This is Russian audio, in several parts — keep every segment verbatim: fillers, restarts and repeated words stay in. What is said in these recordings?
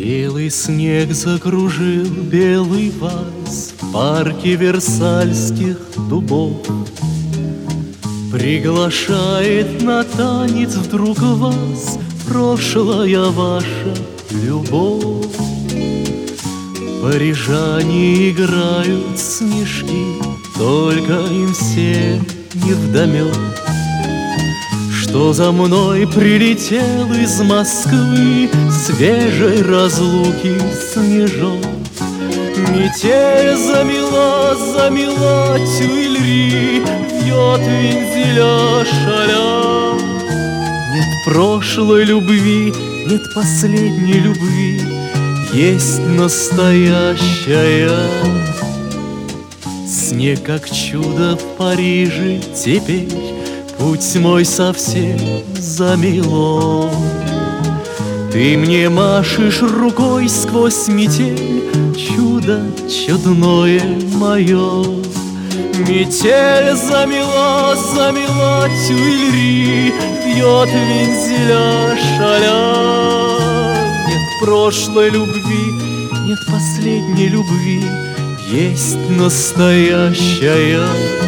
Белый снег закружил белый вальс в парке Версальских дубов. Приглашает на танец вдруг вас прошлая ваша любовь. Парижане играют снежки, только им все невдомек, что за мной прилетел из Москвы свежей разлуки снежок. Метель замела, замела Тюильри, вьет вензеля шаля. Нет прошлой любви, нет последней любви, есть настоящая. Снег как чудо в Париже теперь, путь мой совсем замело. Ты мне машешь рукой сквозь метель, чудо чудное мое. Метель замела, замела Тюильри, бьет вензеля шаля. Нет прошлой любви, нет последней любви, есть настоящая.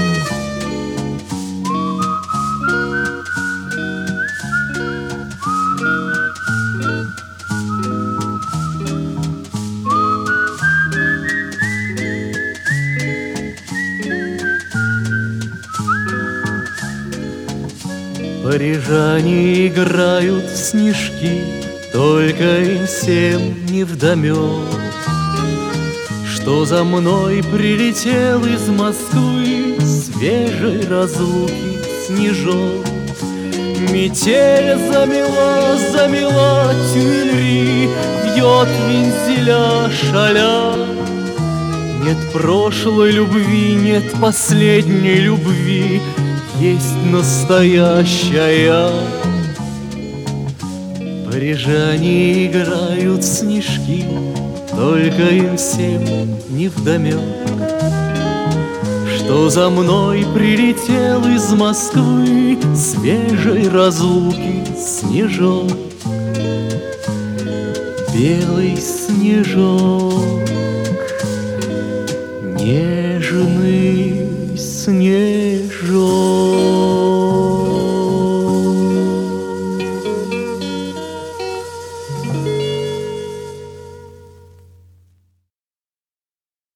Парижане играют в снежки, только им всем невдомек, что за мной прилетел из Москвы свежей разлуки снежок. Метель замела, замела Тюильри, бьет вензеля шаля. Нет прошлой любви, нет последней любви, есть настоящая. Парижане играют в снежки, только им всем невдомек, что за мной прилетел из Москвы свежей разлуки снежок. Белый снежок, нежный